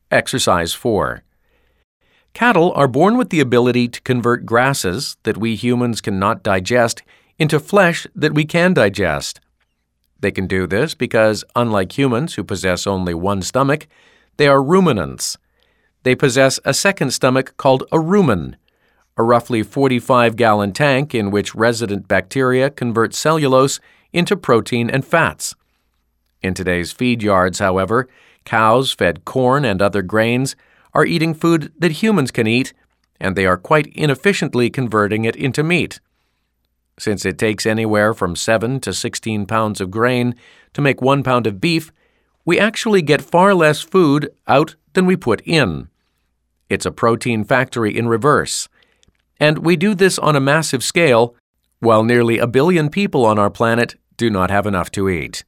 Exercise 4. Cattle are born with the ability to convert grasses that we humans cannot digest into flesh that we can digest. They can do this because, unlike humans who possess only one stomach, they are ruminants. They possess a second stomach called a rumen, a roughly 45-gallon tank in which resident bacteria convert cellulose into protein and fats. In today's feed yards, however, cows fed corn and other grains are eating food that humans can eat, and they are quite inefficiently converting it into meat. Since it takes anywhere from 7 to 16 pounds of grain to make 1 pound of beef, we actually get far less food out than we put in. It's a protein factory in reverse. And we do this on a massive scale, while nearly 1 billion people on our planet do not have enough to eat.